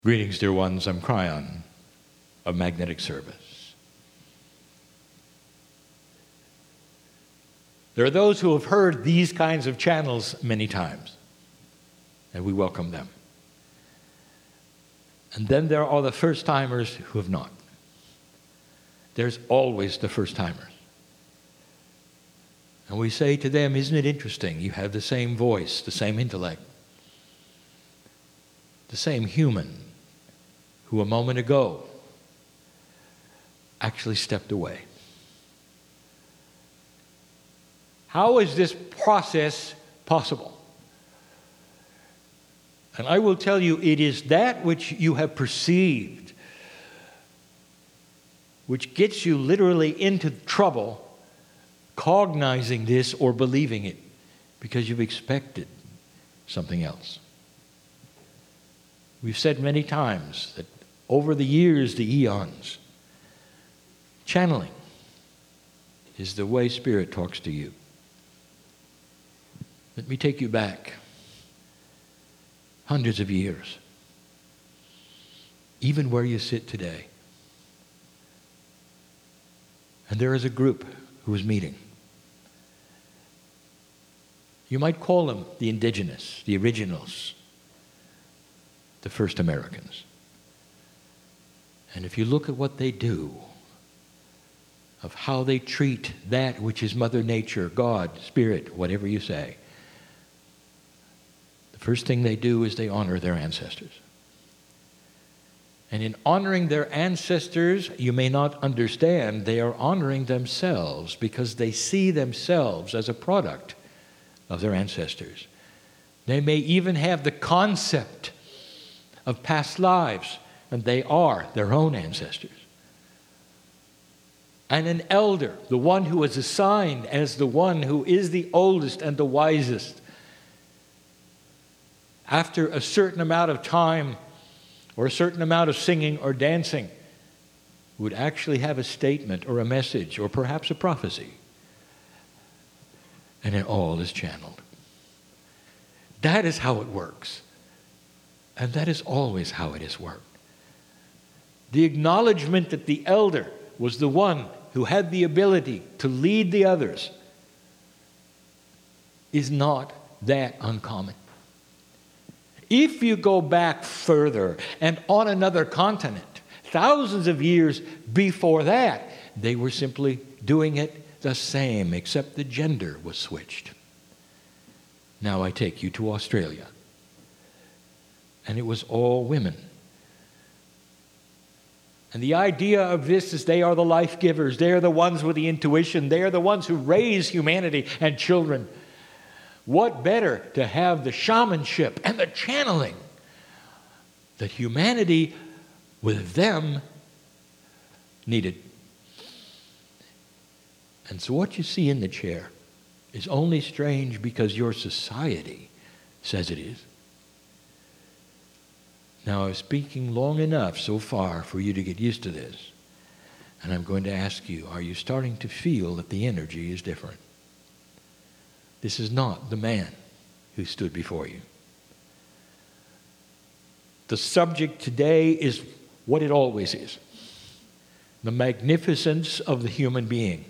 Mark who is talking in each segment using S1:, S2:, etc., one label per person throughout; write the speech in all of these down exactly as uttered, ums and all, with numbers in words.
S1: Greetings, dear ones. I'm Cryon of Magnetic Service. There are those who have heard these kinds of channels many times, and we welcome them. And then there are the first-timers who have not. There's always the first-timers. And we say to them, isn't it interesting? You have the same voice, the same intellect, the same human who a moment ago actually stepped away. How is this process possible? And I will tell you, it is that which you have perceived which gets you literally into trouble cognizing this or believing it because you've expected something else. We've said many times that over the years, the eons, channeling is the way Spirit talks to you. Let me take you back hundreds of years, even where you sit today. And there is a group who is meeting. You might call them the indigenous, the originals, the first Americans. And if you look at what they do, of how they treat that which is Mother Nature, God, Spirit, whatever you say, the first thing they do is they honor their ancestors. And in honoring their ancestors, you may not understand, they are honoring themselves because they see themselves as a product of their ancestors. They may even have the concept of past lives, and they are their own ancestors. And an elder, the one who is assigned as the one who is the oldest and the wisest, after a certain amount of time or a certain amount of singing or dancing, would actually have a statement or a message or perhaps a prophecy. And it all is channeled. That is how it works. And that is always how it has worked. The acknowledgement that the elder was the one who had the ability to lead the others is not that uncommon. If you go back further and on another continent, thousands of years before that, they were simply doing it the same, except the gender was switched. Now I take you to Australia. And it was all women. And the idea of this is they are the life givers. They are the ones with the intuition. They are the ones who raise humanity and children. What better to have the shamanship and the channeling that humanity with them needed. And so what you see in the chair is only strange because your society says it is. Now, I'm speaking long enough so far for you to get used to this. And I'm going to ask you, are you starting to feel that the energy is different? This is not the man who stood before you. The subject today is what it always is. The magnificence of the human being.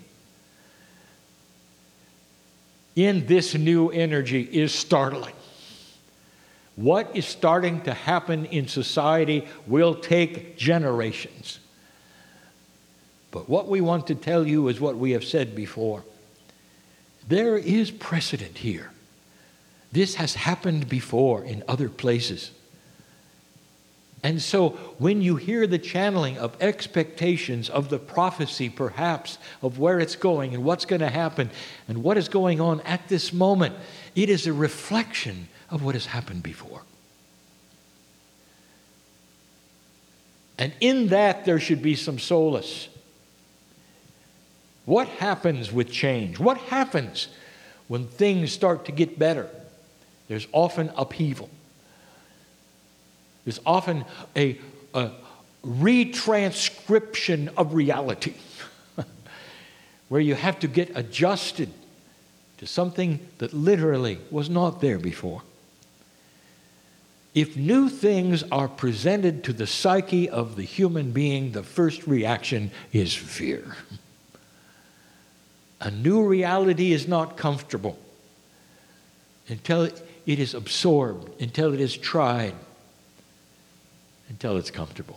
S1: In this new energy is startling. What is starting to happen in society will take generations. But what we want to tell you is what we have said before. There is precedent here. This has happened before in other places. And so when you hear the channeling of expectations of the prophecy, perhaps, of where it's going and what's going to happen and what is going on at this moment, it is a reflection of what has happened before. And in that there should be some solace. What happens with change? What happens when things start to get better? There's often upheaval. There's often a, a retranscription of reality where you have to get adjusted to something that literally was not there before. If new things are presented to the psyche of the human being, the first reaction is fear. A new reality is not comfortable until it is absorbed, until it is tried, until it's comfortable.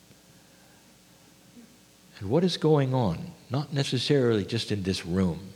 S1: And what is going on, not necessarily just in this room,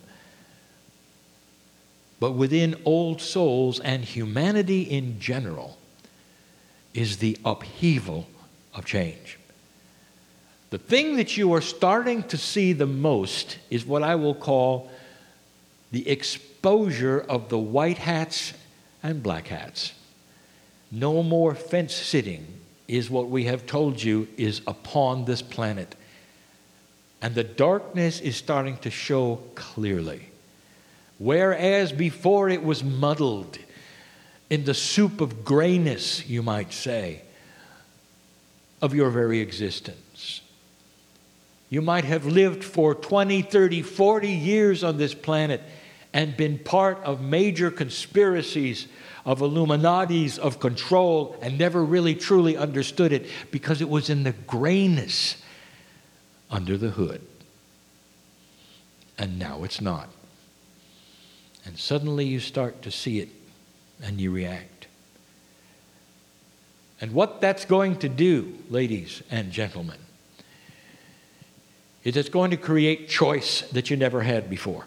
S1: but within old souls and humanity in general, is the upheaval of change. The thing that you are starting to see the most is what I will call the exposure of the white hats and black hats. No more fence sitting is what we have told you is upon this planet. And the darkness is starting to show clearly. Whereas before it was muddled in the soup of grayness, you might say, of your very existence. You might have lived for twenty, thirty, forty years on this planet and been part of major conspiracies, of Illuminatis, of control, and never really truly understood it because it was in the grayness under the hood. And now it's not. And suddenly you start to see it and you react. And what that's going to do, ladies and gentlemen, is it's going to create choice that you never had before.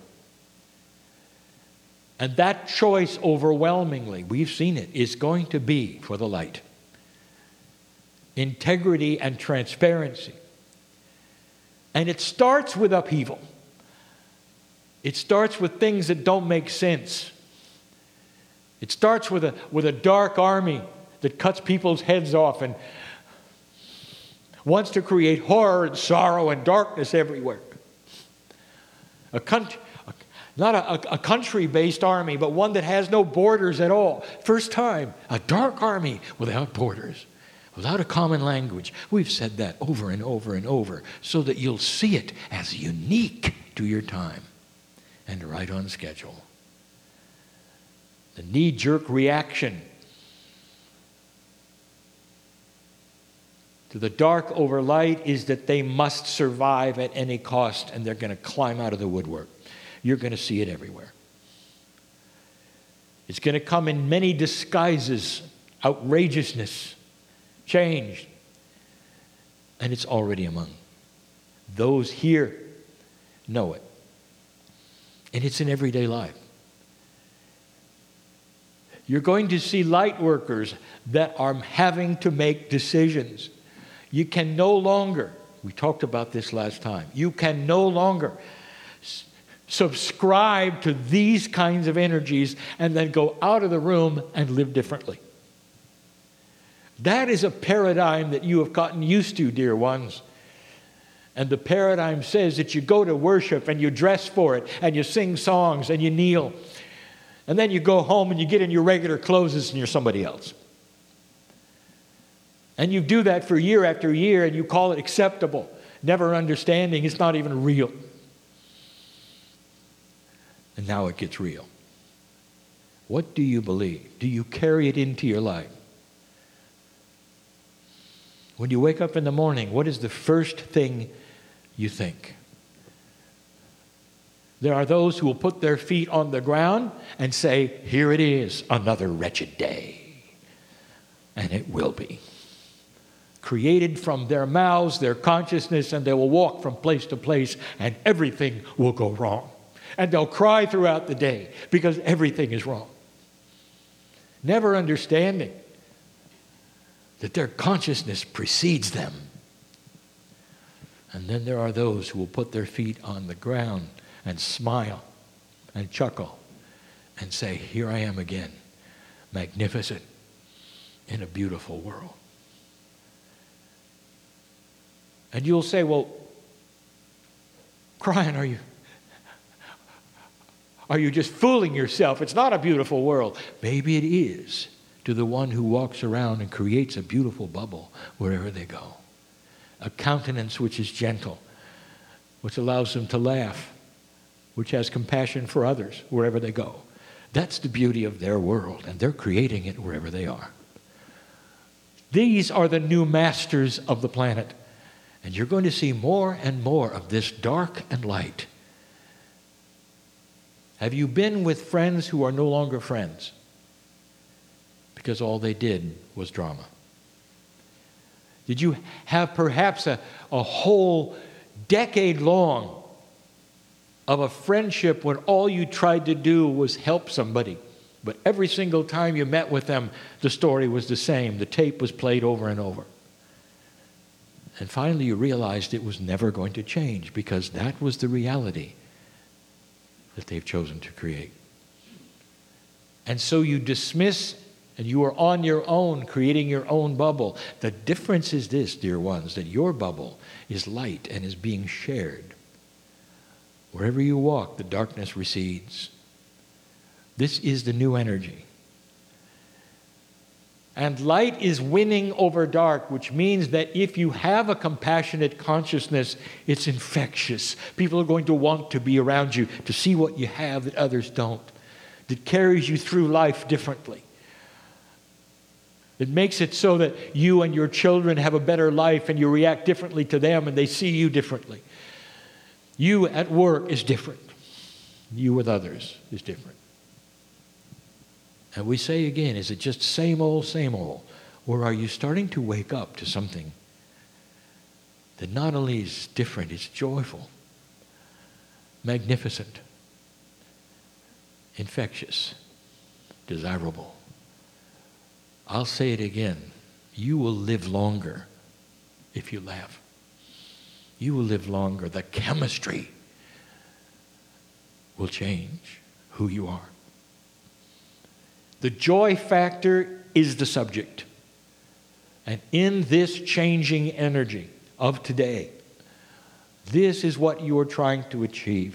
S1: And that choice overwhelmingly, we've seen it, is going to be for the light. Integrity and transparency. And it starts with upheaval. It starts with things that don't make sense. It starts with a, with a dark army that cuts people's heads off and wants to create horror and sorrow and darkness everywhere. A country, not a, a country-based army, but one that has no borders at all. First time, a dark army without borders, without a common language. We've said that over and over and over so that you'll see it as unique to your time and right on schedule. The knee-jerk reaction to the dark over light is that they must survive at any cost, and they're going to climb out of the woodwork. You're going to see it everywhere. It's going to come in many disguises, outrageousness, change, and it's already among. Those here know it. And it's in everyday life. You're going to see light workers that are having to make decisions. You can no longer, we talked about this last time, you can no longer s- subscribe to these kinds of energies and then go out of the room and live differently. That is a paradigm that you have gotten used to, dear ones. And the paradigm says that you go to worship and you dress for it and you sing songs and you kneel. And then you go home and you get in your regular clothes and you're somebody else. And you do that for year after year and you call it acceptable, never understanding it's not even real. And now it gets real. What do you believe? Do you carry it into your life? When you wake up in the morning, what is the first thing you think? There are those who will put their feet on the ground and say, here it is, another wretched day. And it will be. Created from their mouths, their consciousness, and they will walk from place to place, and everything will go wrong. And they'll cry throughout the day because everything is wrong. Never understanding that their consciousness precedes them. And then there are those who will put their feet on the ground and smile and chuckle and say, here I am again, magnificent in a beautiful world. And you'll say, well, crying, are you, are you just fooling yourself? It's not a beautiful world. Maybe it is to the one who walks around and creates a beautiful bubble wherever they go. A countenance which is gentle, which allows them to laugh, which has compassion for others wherever they go. That's the beauty of their world, and they're creating it wherever they are. These are the new masters of the planet. And you're going to see more and more of this dark and light. Have you been with friends who are no longer friends? Because all they did was drama. Did you have perhaps a, a whole decade long of a friendship when all you tried to do was help somebody? But every single time you met with them, the story was the same. The tape was played over and over. And finally you realized it was never going to change because that was the reality that they've chosen to create. And so you dismiss and you are on your own, creating your own bubble. The difference is this, dear ones, that your bubble is light and is being shared. Wherever you walk, the darkness recedes. This is the new energy. And light is winning over dark, which means that if you have a compassionate consciousness, it's infectious. People are going to want to be around you, to see what you have that others don't. That carries you through life differently. It makes it so that you and your children have a better life and you react differently to them and they see you differently. You at work is different. You with others is different. And we say again, is it just same old, same old? Or are you starting to wake up to something that not only is different, it's joyful, magnificent, infectious, desirable? I'll say it again. You will live longer if you laugh. You will live longer. The chemistry will change who you are. The joy factor is the subject. And in this changing energy of today, this is what you are trying to achieve.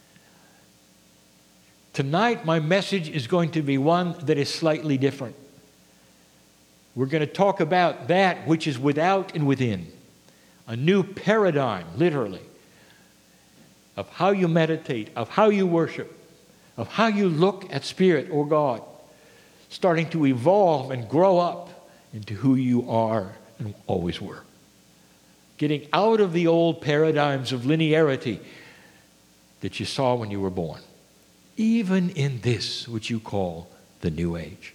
S1: Tonight, my message is going to be one that is slightly different. We're going to talk about that which is without and within. A new paradigm, literally, of how you meditate, of how you worship, of how you look at Spirit or God, starting to evolve and grow up into who you are and always were. Getting out of the old paradigms of linearity that you saw when you were born. Even in this, which you call the New Age.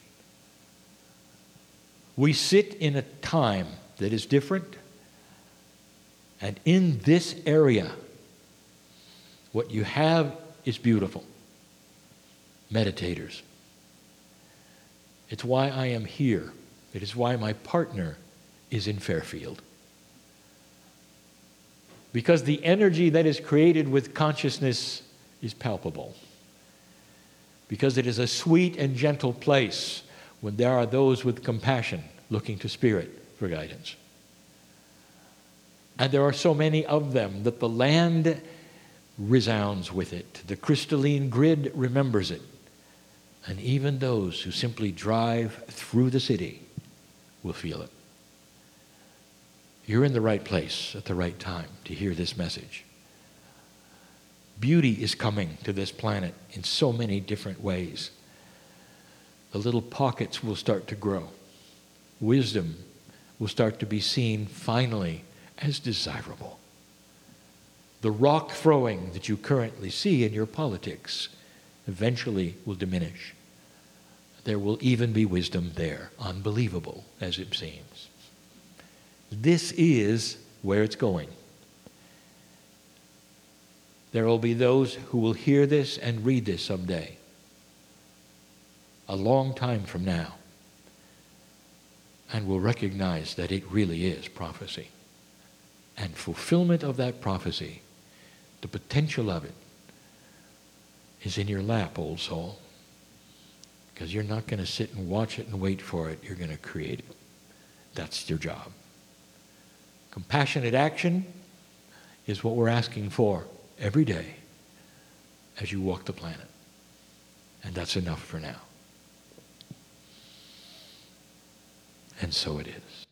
S1: We sit in a time that is different, and in this area, what you have is beautiful. Meditators. It's why I am here. It is why my partner is in Fairfield. Because the energy that is created with consciousness is palpable. Because it is a sweet and gentle place when there are those with compassion looking to Spirit for guidance. And there are so many of them that the land resounds with it. The crystalline grid remembers it. And even those who simply drive through the city will feel it. You're in the right place at the right time to hear this message. Beauty is coming to this planet in so many different ways. The little pockets will start to grow. Wisdom will start to be seen finally as desirable. The rock throwing that you currently see in your politics eventually will diminish. There will even be wisdom there, unbelievable as it seems. This is where it's going. There will be those who will hear this and read this someday, a long time from now, and will recognize that it really is prophecy. And fulfillment of that prophecy, the potential of it, is in your lap, old soul. Because you're not going to sit and watch it and wait for it. You're going to create it. That's your job. Compassionate action is what we're asking for every day as you walk the planet. And that's enough for now. And so it is.